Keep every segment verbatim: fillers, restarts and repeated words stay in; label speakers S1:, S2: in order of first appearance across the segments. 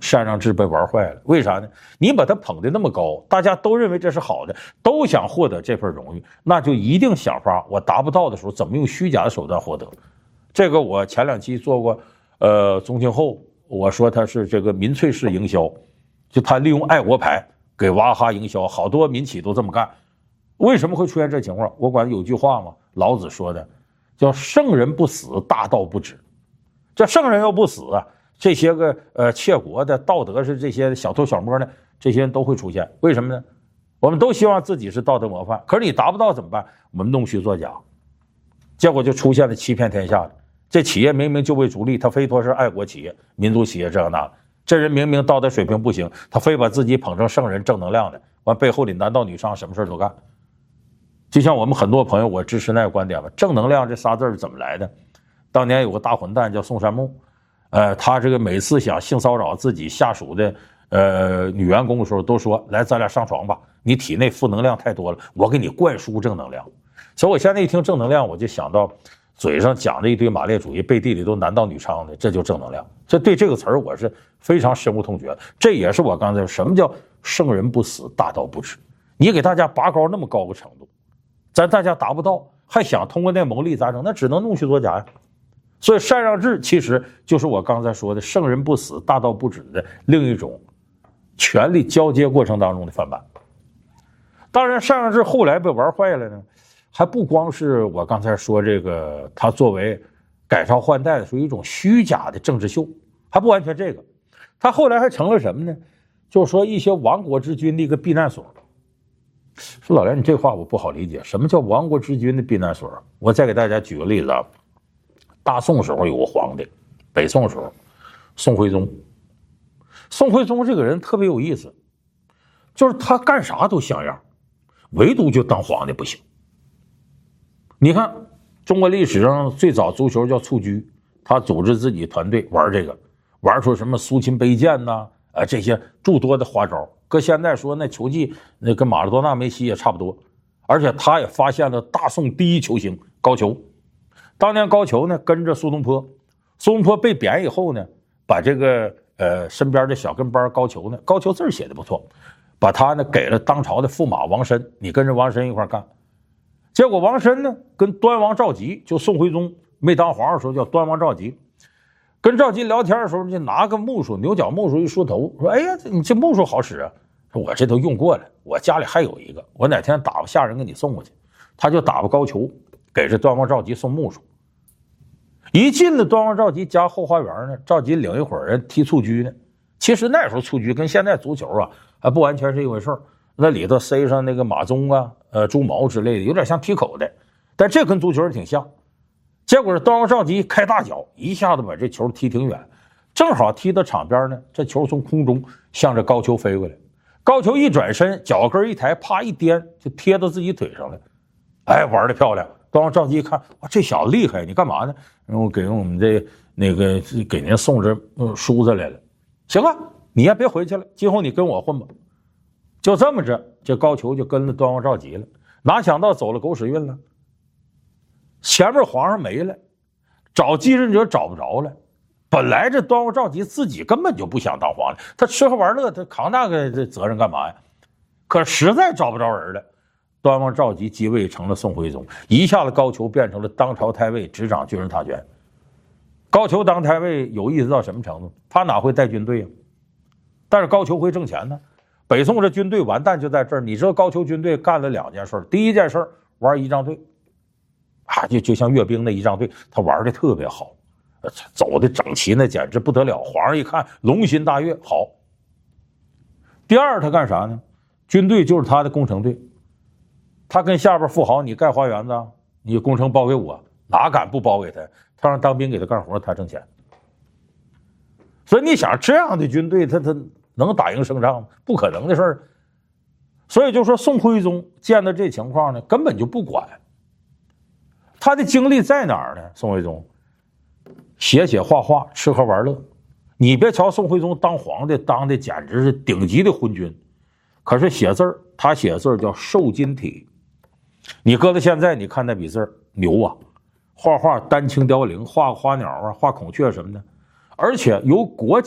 S1: 禅让制被玩坏了。为啥呢？你把他捧得那么高，大家都认为这是好的，都想获得这份荣誉，那就一定想法我达不到的时候怎么用虚假的手段获得。这个我前两期做过，呃，宗庆后我说他是这个民粹式营销，就他利用爱国牌给娃哈哈营销，好多民企都这么干。为什么会出现这情况？我管有句话嘛，老子说的叫圣人不死，大道不止。这圣人要不死啊，这些个呃窃国的道德是这些小偷小摸的这些人都会出现。为什么呢？我们都希望自己是道德模范，可是你达不到怎么办？我们弄虚作假，结果就出现了欺骗天下的。这企业明明就为逐利，他非说是爱国企业、民族企业这样那的。这人明明道德水平不行，他非把自己捧成圣人、正能量的，完背后里男盗女娼，什么事都干。就像我们很多朋友，我支持那个观点吧，正能量这仨字是怎么来的？当年有个大混蛋叫宋山木，呃，他这个每次想性骚扰自己下属的呃女员工的时候，都说来咱俩上床吧，你体内负能量太多了，我给你灌输正能量。所以我现在一听正能量，我就想到嘴上讲的一堆马列主义，背地里都男盗女娼的，这就正能量。这对这个词儿我是非常深恶痛绝的。这也是我刚才说什么叫圣人不死，大道不止。你给大家拔高那么高个程度，咱大家达不到，还想通过那牟利咋整？那只能弄虚作假呀。所以禅让制其实就是我刚才说的圣人不死，大道不止的另一种权力交接过程当中的范本。当然，禅让制后来被玩坏了呢，还不光是我刚才说这个，它作为改朝换代的属于一种虚假的政治秀，还不完全这个，它后来还成了什么呢？就是说一些亡国之君的一个避难所。说老梁，你这话我不好理解，什么叫亡国之君的避难所？我再给大家举个例子啊，大宋时候有个皇帝，北宋时候，宋徽宗。宋徽宗这个人特别有意思，就是他干啥都像样，唯独就当皇帝不行。你看中国历史上最早足球叫蹴鞠，他组织自己团队玩这个，玩出什么苏秦背剑呐，啊这些诸多的花招。搁现在说那球技，那跟马拉多纳、梅西也差不多。而且他也发现了大宋第一球星高俅。当年高俅呢跟着苏东坡，苏东坡被贬以后呢，把这个呃身边的小跟班高俅呢，高俅字写的不错，把他呢给了当朝的驸马王申，你跟着王申一块干。结果王申呢跟端王赵佶，就宋徽宗没当皇上的时候叫端王赵佶，跟赵佶聊天的时候就拿个木梳，牛角木梳一梳头，说哎呀你这木梳好使啊，说我这都用过了，我家里还有一个，我哪天打发下人给你送过去。他就打发高俅给这端王赵佶送木梳。一进了端王赵佶家后花园呢，赵佶领一伙人踢蹴鞠呢。其实那时候蹴鞠跟现在足球啊还不完全是一回事儿，那里头塞上那个马鬃啊、呃猪毛之类的，有点像踢口的，但这跟足球挺像。结果是端王赵佶开大脚，一下子把这球踢挺远，正好踢到场边呢，这球从空中向着高俅飞过来，高俅一转身，脚跟一抬，啪一颠，就贴到自己腿上了。哎，玩的漂亮！端王赵佶一看，哇，这小子厉害，你干嘛呢？然后给我们这那个给您送这梳子来了。行了，你也别回去了，今后你跟我混吧。就这么着，这高俅就跟了端王赵佶了。哪想到走了狗屎运了，前面皇上没了，找继任者找不着了。本来这端王赵佶自己根本就不想当皇帝，他吃喝玩乐，他扛那个这责任干嘛呀？可实在找不着人了。端王赵佶继位成了宋徽宗，一下子高俅变成了当朝太尉，执掌军事大权。高俅当太尉有意思到什么程度？他哪会带军队啊？但是高俅会挣钱呢。北宋这军队完蛋就在这儿。你知道高俅军队干了两件事，第一件事玩仪仗队，啊，就就像阅兵的仪仗队，他玩的特别好，走的整齐，那简直不得了。皇上一看龙心大悦，好。第二他干啥呢？军队就是他的工程队。他跟下边富豪，你盖花园子，你工程包给我，哪敢不包给他？他让当兵给他干活，他挣钱。所以你想这样的军队，他他能打赢胜仗吗？不可能的事儿。所以就说宋徽宗见到这情况呢，根本就不管。他的精力在哪儿呢？宋徽宗写写画画，吃喝玩乐。你别瞧宋徽宗当皇帝当的简直是顶级的昏君，可是写字儿，他写字叫瘦金体。你搁到现在，你看那笔字牛啊，画画丹青凋零，画花鸟啊，画孔雀什么的，而且由国家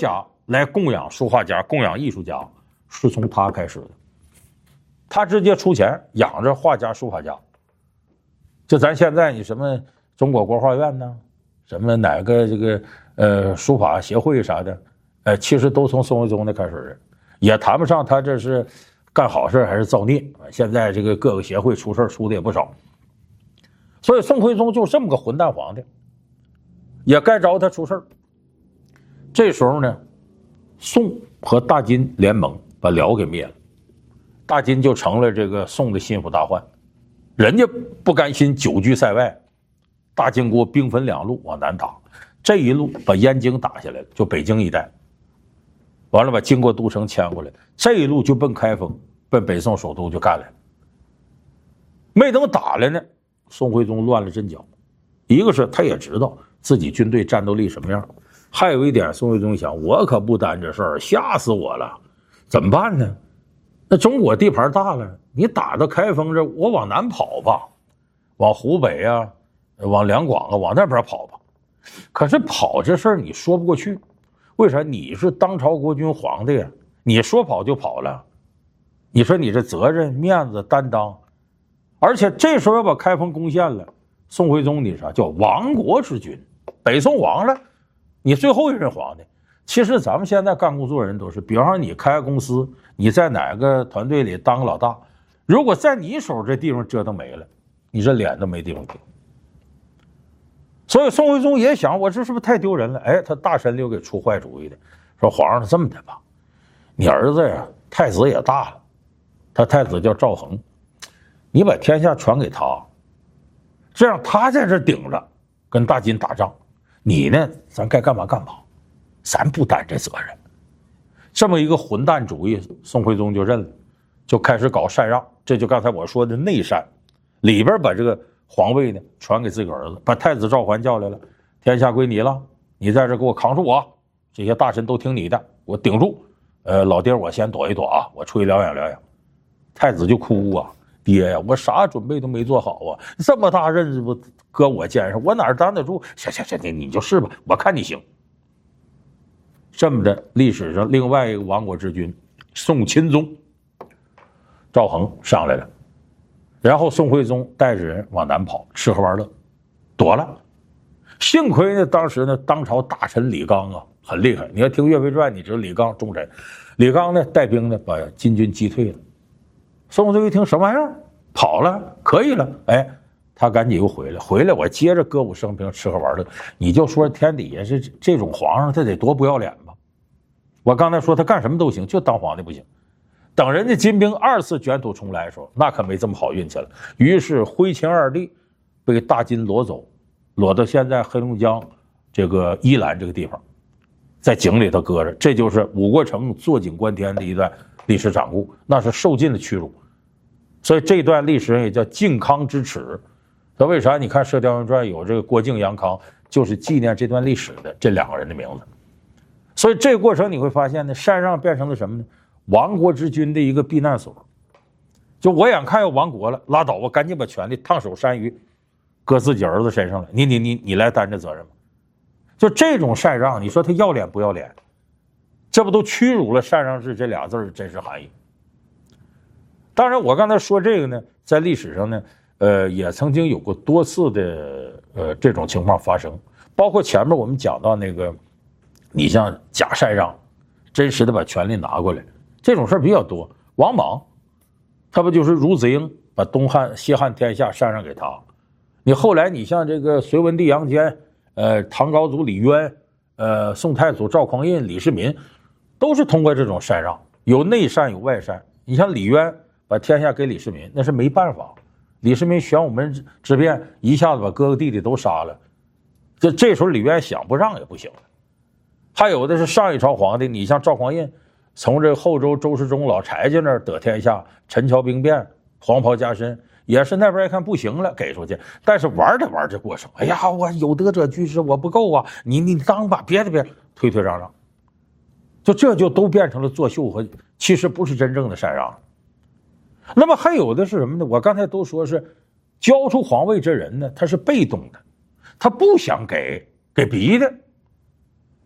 S1: 来供养书画家、供养艺术家，是从他开始的。他直接出钱养着画家、书法家。就咱现在你什么中国国画院呢，什么哪个这个呃书法协会啥的，呃，其实都从宋徽宗那开始的，也谈不上他这是干好事还是造孽。现在这个各个协会出事出的也不少，所以宋徽宗就这么个混蛋皇帝，也该着他出事。这时候呢，宋和大金联盟把辽给灭了，大金就成了这个宋的心腹大患。人家不甘心久居塞外，大金国兵分两路往南打，这一路把燕京打下来了，就北京一带，完了把经过都城迁过来，这一路就奔开封，奔北宋首都就干来。没等打来呢，宋徽宗乱了阵脚。一个是他也知道自己军队战斗力什么样，还有一点宋徽宗想，我可不担这事儿，吓死我了，怎么办呢？那中国地盘大了，你打到开封这，我往南跑吧，往湖北啊，往两广啊，往那边跑吧。可是跑这事儿你说不过去，为啥？你是当朝国君皇帝啊，你说跑就跑了，你说你这责任、面子、担当，而且这时候要把开封攻陷了，宋徽宗你啥叫亡国之君，北宋亡了，你最后一任皇帝。其实咱们现在干工作人都是，比方说你开个公司，你在哪个团队里当个老大，如果在你手这地方折腾没了，你这脸都没地方丢。所以宋徽宗也想，我这是不是太丢人了？哎，他大臣里又给出坏主意的，说皇上这么的吧，你儿子呀，太子也大了，他太子叫赵恒，你把天下传给他，这样他在这顶着跟大金打仗，你呢，咱该干嘛干嘛。咱不担这责任。这么一个混蛋主意，宋徽宗就认了，就开始搞禅让。这就刚才我说的内禅，里边把这个皇位呢传给自己儿子，把太子赵桓叫来了，天下归你了，你在这给我扛住我，这些大臣都听你的，我顶住。呃，老爹我先躲一躲啊，我出去疗养疗养。太子就哭啊，爹呀，我啥准备都没做好啊，这么大任务不搁我肩上，我哪担得住？行行行，你你就试吧，我看你行。这么的，历史上另外一个亡国之君宋钦宗赵恒上来了，然后宋徽宗带着人往南跑，吃喝玩乐，躲了。幸亏呢，当时呢，当朝大臣李纲啊很厉害。你要听《岳飞传》，你知道李纲忠臣。李纲呢带兵呢把金军击退了。宋徽宗一听什么玩意儿，跑了，可以了，哎，他赶紧又回来，回来我接着歌舞升平，吃喝玩乐。你就说天底下是这种皇上，他得多不要脸吧？我刚才说他干什么都行，就当皇帝不行。等人家金兵二次卷土重来的时候，那可没这么好运气了。于是徽钦二帝被大金掳走，掳到现在黑龙江这个依兰这个地方，在井里头搁着。这就是武国成坐井观天的一段历史掌故，那是受尽了屈辱。所以这段历史也叫靖康之耻。那为啥你看《射雕英雄传》有这个郭靖、杨康，就是纪念这段历史的这两个人的名字。所以这个过程你会发现呢，禅让变成了什么呢？亡国之君的一个避难所。就我眼看要亡国了，拉倒吧，赶紧把权力烫手山芋搁自己儿子身上了，你你你你来担这责任吗？就这种禅让，你说他要脸不要脸？这不都屈辱了禅让制这俩字的真实含义？当然，我刚才说这个呢，在历史上呢，呃，也曾经有过多次的呃这种情况发生，包括前面我们讲到那个。你像假禅让，真实的把权力拿过来，这种事儿比较多。王莽，他不就是孺子婴把东汉、西汉天下禅让给他？你后来你像这个隋文帝杨坚，呃，唐高祖李渊，呃，宋太祖赵匡胤、李世民，都是通过这种禅让，有内禅有外禅。你像李渊把天下给李世民，那是没办法。李世民玄武门之变，一下子把哥哥弟弟都杀了，这这时候李渊想不让也不行了。还有的是上一朝皇帝，你像赵匡胤，从这后周周世忠老柴家那儿得天下，陈桥兵变，黄袍加身，也是那边一看不行了，给出去。但是玩着玩着过程，哎呀，我有德者居之，我不够啊，你你当吧，别的别推推让让，就这就都变成了作秀和其实不是真正的禅让。那么还有的是什么呢？我刚才都说是交出皇位这人呢，他是被动的，他不想给，给逼的。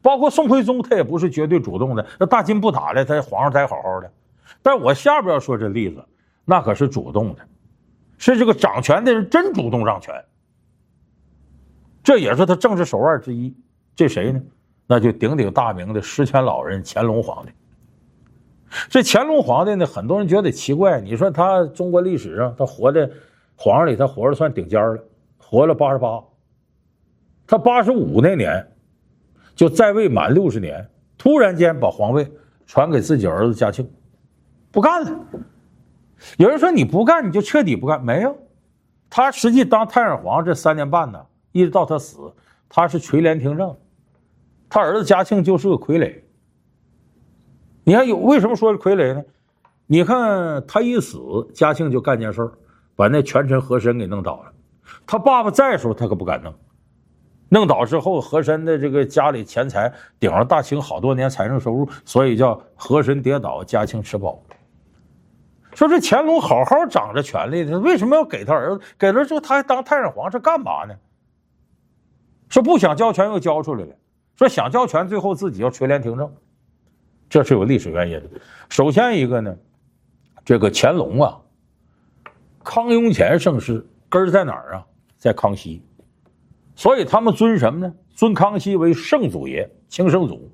S1: 包括宋徽宗他也不是绝对主动的，那大金不打了，他皇上待好好的。但我下边要说这例子，那可是主动的，是这个掌权的人真主动让权，这也是他政治手腕之一。这谁呢？那就鼎鼎大名的诗权老人乾隆皇帝。这乾隆皇帝呢，很多人觉得奇怪，你说他中国历史上他活的皇上里，他活着算顶尖了，活了八十八。他八十五那年就在位满六十年，突然间把皇位传给自己儿子嘉庆，不干了。有人说你不干你就彻底不干，没有，他实际当太上皇这三年半呢，一直到他死，他是垂帘听政，他儿子嘉庆就是个傀儡。你看有为什么说是傀儡呢？你看他一死，嘉庆就干件事儿，把那权臣和珅给弄倒了。他爸爸在的时候他可不敢弄，弄倒之后，和珅的这个家里钱财顶上大清好多年财政收入，所以叫和珅跌倒，嘉庆吃饱。说这乾隆好好掌着权力的，为什么要给他儿子？给了之后他还当太上皇，是干嘛呢？说不想交权又交出来了，说想交权最后自己要垂帘听政，这是有历史原因的。首先一个呢，这个乾隆啊，康雍乾盛世根儿在哪儿啊？在康熙。所以他们尊什么呢？尊康熙为圣祖爷，清圣祖。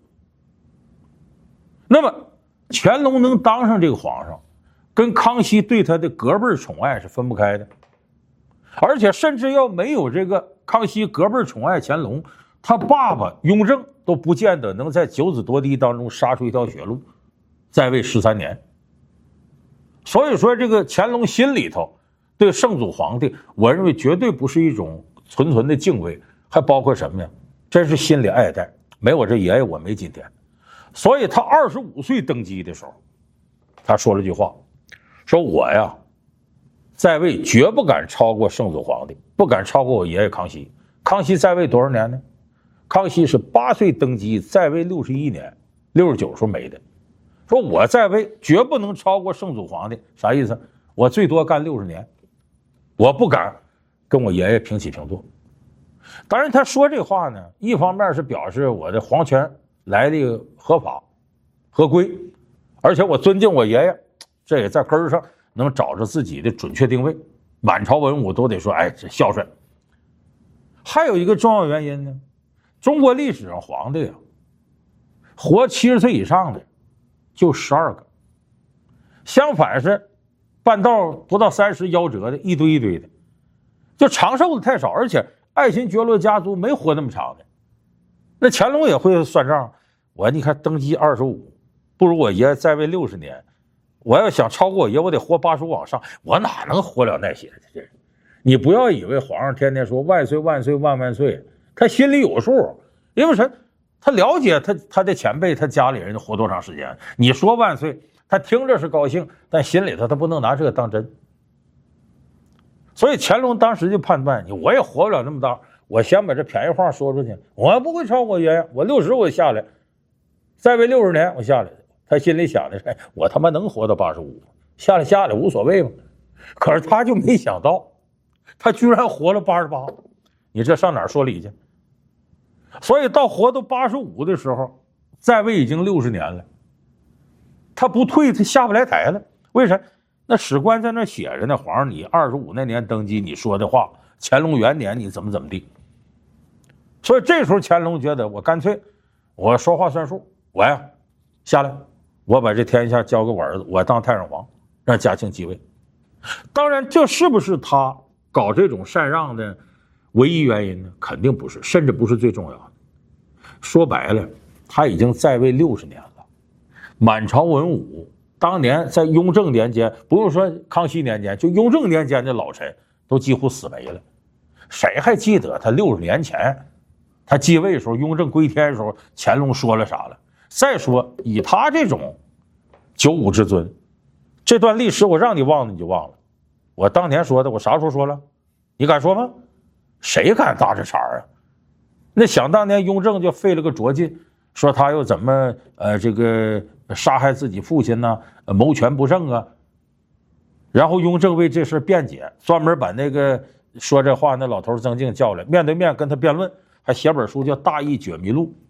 S1: 那么乾隆能当上这个皇上，跟康熙对他的隔辈宠爱是分不开的。而且甚至要没有这个康熙隔辈宠爱乾隆，他爸爸雍正都不见得能在九子夺嫡当中杀出一条血路，在位十三年。所以说这个乾隆心里头对圣祖皇帝，我认为绝对不是一种纯纯的敬畏，还包括什么呀？真是心里爱戴，没我这爷爷我没今天。所以他二十五岁登基的时候，他说了句话，说我呀在位绝不敢超过圣祖皇帝，不敢超过我爷爷康熙。康熙在位多少年呢？康熙是八岁登基，在位六十一年，六十九时候没的。说我在位绝不能超过圣祖皇帝，啥意思？我最多干六十年，我不敢跟我爷爷平起平坐。当然他说这话呢，一方面是表示我的皇权来的合法合规，而且我尊敬我爷爷，这也在根儿上能找着自己的准确定位，满朝文武都得说哎这孝顺。还有一个重要原因呢，中国历史上皇帝啊，活七十岁以上的就十二个，相反是半道不到三十夭折的一堆一堆的，就长寿的太少，而且爱新觉罗家族没活那么长的。那乾隆也会算账，我你看登基二十五，不如我爷在位六十年，我要想超过我爷，我得活八十五往上，我哪能活了那些？这你不要以为皇上天天说万岁万岁万万岁，他心里有数，因为什么？他了解他他的前辈他家里人活多长时间。你说万岁，他听着是高兴，但心里头他不能拿这个当真。所以乾隆当时就判断，你我也活不了那么大，我先把这便宜话说出去，我不会超过我爷爷，我六十我下来，在位六十年我下来。他心里想的是，我他妈能活到八十五，下来下来无所谓嘛。可是他就没想到，他居然活了八十八，你这上哪儿说理去？所以到活到八十五的时候，在位已经六十年了，他不退他下不来台了。为啥？那史官在那写着呢，皇上你二十五那年登基，你说的话，乾隆元年你怎么怎么地。所以这时候乾隆觉得，我干脆我说话算数，我呀下来，我把这天下交给我儿子，我当太上皇，让嘉庆继位。当然这是不是他搞这种禅让的唯一原因呢？肯定不是，甚至不是最重要的。说白了，他已经在位六十年了，满朝文武当年在雍正年间，不用说康熙年间，就雍正年间的老臣都几乎死没了。谁还记得他六十年前他继位的时候，雍正归天的时候，乾隆说了啥了？再说以他这种九五之尊，这段历史我让你忘了你就忘了。我当年说的，我啥时候说了？你敢说吗？谁敢搭这茬啊？那想当年雍正就费了个拙劲，说他又怎么呃这个杀害自己父亲呢、啊，谋权不正啊。然后雍正为这事辩解，专门把那个说这话那老头曾静叫来，面对面跟他辩论，还写本书叫《大义觉迷录》。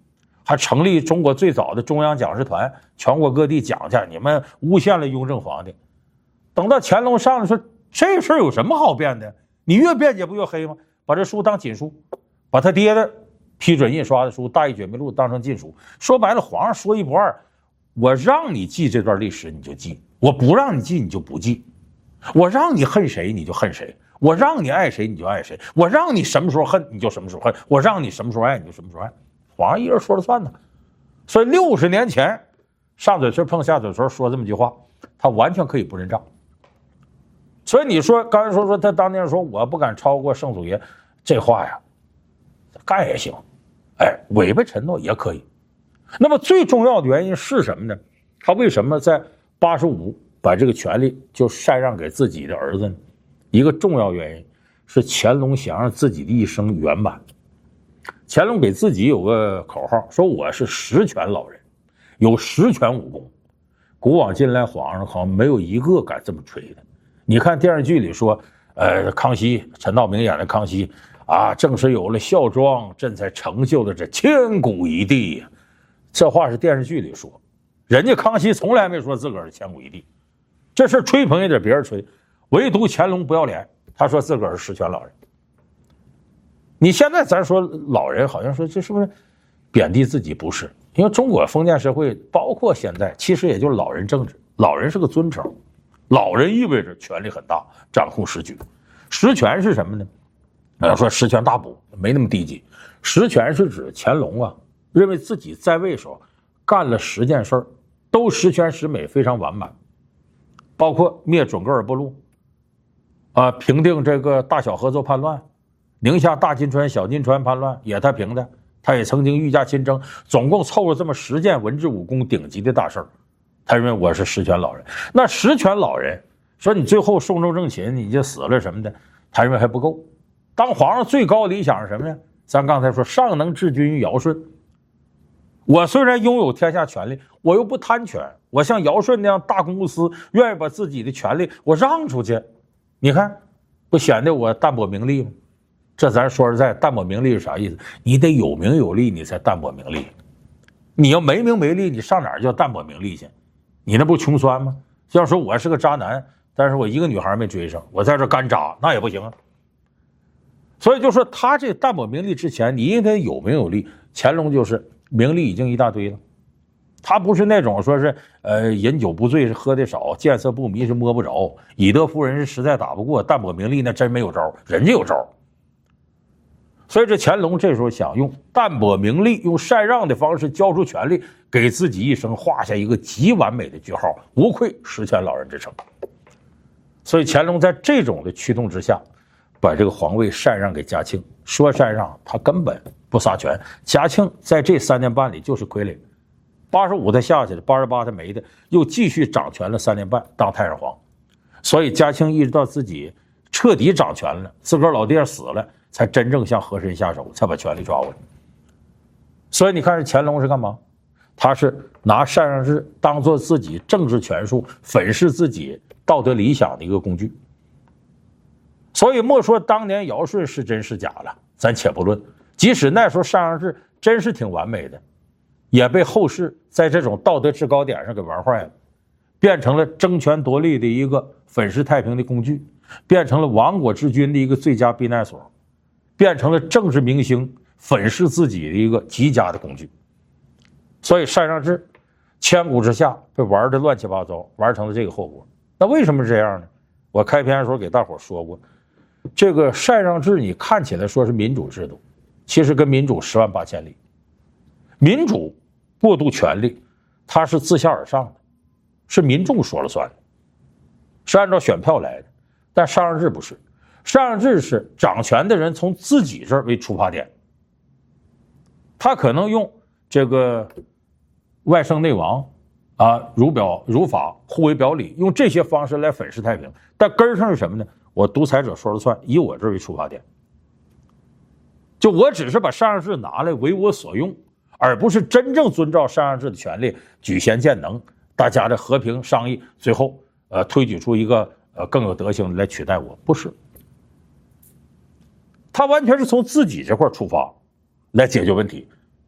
S1: 还成立中国最早的中央讲师团，全国各地讲去，你们诬陷了雍正皇帝。等到乾隆上来说，这事儿有什么好辩的？你越辩解不越黑吗？把这书当禁书，把他爹的批准印刷的书《大义觉迷录》当成禁书。说白了，皇上说一不二，我让你记这段历史你就记，我不让你记你就不记，我让你恨谁你就恨谁，我让你爱谁你就爱谁，我让你什么时候恨你就什么时候恨，我让你什么时候爱你就什么时候爱。皇上一人说了算呢。所以六十年前上嘴唇碰下嘴唇说这么句话，他完全可以不认账。所以你说刚才说说他当年说我不敢超过圣祖爷，这话呀干也行，哎，违背承诺也可以。那么最重要的原因是什么呢？他为什么在八十五把这个权利就禅让给自己的儿子呢？一个重要原因是乾隆想让自己的一生圆满。乾隆给自己有个口号，说我是十全老人，有十全武功。古往今来皇上好像没有一个敢这么吹的。你看电视剧里说，呃，康熙，陈道明演的康熙啊，正是有了孝庄，朕才成就了这千古一帝呀。这话是电视剧里说，人家康熙从来没说自个儿是千古一帝，这事吹捧也得别人吹，唯独乾隆不要脸，他说自个儿是十全老人。你现在咱说老人，好像说这是不是贬低自己？不是，因为中国封建社会包括现在，其实也就是老人政治，老人是个尊称，老人意味着权力很大，掌控时局。实权是什么呢？呃，说实权大补没那么低级，实权是指乾隆啊认为自己在位时候干了十件事儿，都十全十美，非常完满，包括灭准噶尔部落，啊，平定这个大小合作叛乱。宁夏大金川、小金川叛乱也他平的，他也曾经御驾亲征，总共凑了这么十件文治武功顶级的大事儿。他认为我是十全老人。那十全老人说你最后寿终正寝你就死了什么的，他认为还不够。当皇上最高理想是什么呢？咱刚才说上能治君于尧舜。我虽然拥有天下权力，我又不贪权，我像尧舜那样大公无私，愿意把自己的权力我让出去，你看不显得我淡泊名利吗？这咱说实在，淡泊名利是啥意思？你得有名有利，你才淡泊名利。你要没名没利，你上哪儿叫淡泊名利去？你那不穷酸吗？要说我是个渣男，但是我一个女孩没追上，我在这干渣，那也不行啊。所以就说他这淡泊名利之前，你应该有名有利。乾隆就是名利已经一大堆了，他不是那种说是呃饮酒不醉是喝的少，见色不迷是摸不着，以德服人是实在打不过，淡泊名利那真没有招，人家有招。所以这乾隆这时候想用淡泊名利，用禅让的方式交出权力，给自己一生画下一个极完美的句号，无愧十全老人之称。所以乾隆在这种的驱动之下，把这个皇位禅让给嘉庆。说禅让，他根本不撒权。嘉庆在这三年半里就是傀儡，八十五他下去了，八十八他没的，又继续掌权了三年半，当太上皇。所以嘉庆一直到自己彻底掌权了，自个儿老爹死了，才真正向和珅下手，才把权力抓过来。所以你看，这乾隆是干嘛？他是拿禅让制当做自己政治权术、粉饰自己道德理想的一个工具。所以莫说当年尧舜是真是假了，咱且不论。即使那时候禅让制真是挺完美的，也被后世在这种道德制高点上给玩坏了，变成了争权夺利的一个粉饰太平的工具，变成了亡国之君的一个最佳避难所，变成了政治明星粉饰自己的一个极佳的工具。所以禅让制千古之下被玩的乱七八糟，玩成了这个后果。那为什么是这样呢？我开篇的时候给大伙说过，这个禅让制你看起来说是民主制度，其实跟民主十万八千里。民主过渡权力，它是自下而上的，是民众说了算的，是按照选票来的。但禅让制不是，禅让制是掌权的人从自己这儿为出发点，他可能用这个外圣内王啊，儒表儒法互为表里，用这些方式来粉饰太平。但根儿上是什么呢？我独裁者说了算，以我这儿为出发点，就我只是把禅让制拿来为我所用，而不是真正遵照禅让制的权利，举贤荐能，大家的和平商议，最后呃推举出一个呃更有德行来取代我。不是，他完全是从自己这块出发来解决问题。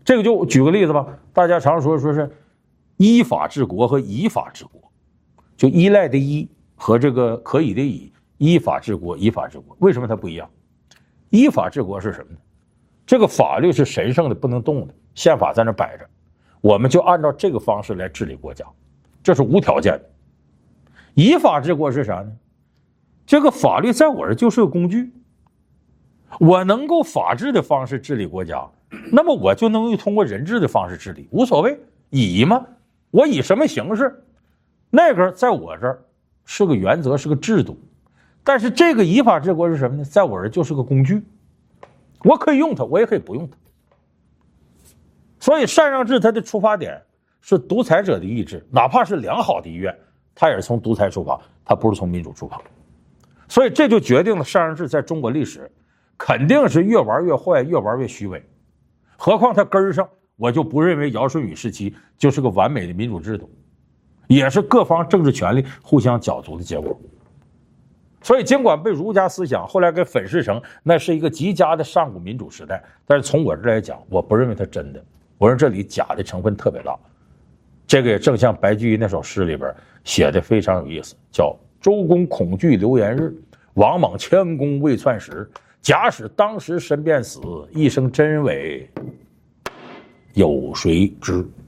S1: 这个就举个例子吧，大家常说说是依法治国和以法治国，就依赖的依和这个可以的以，依法治国，以法治国，为什么它不一样？依法治国是什么呢？这个法律是神圣的，不能动的，宪法在那摆着，我们就按照这个方式来治理国家，这是无条件的。以法治国是啥呢？这个法律在我这就是个工具，我能够法治的方式治理国家，那么我就能通过人治的方式治理，无所谓。以嘛，我以什么形式，那个在我这儿是个原则，是个制度。但是这个以法治国是什么呢？在我这儿就是个工具，我可以用它，我也可以不用它。所以禅让制它的出发点是独裁者的意志，哪怕是良好的意愿，它也是从独裁出发，它不是从民主出发。所以这就决定了禅让制在中国历史肯定是越玩越坏，越玩越虚伪。何况它根儿上，我就不认为尧舜禹时期就是个完美的民主制度，也是各方政治权力互相角逐的结果。所以尽管被儒家思想后来给粉饰成那是一个极佳的上古民主时代，但是从我这来讲，我不认为它真的，我认为这里假的成分特别大。这个也正像白居易那首诗里边写的非常有意思，叫周公恐惧流言日，王莽谦恭未篡时，假使当时身便死，一生真伪有谁知。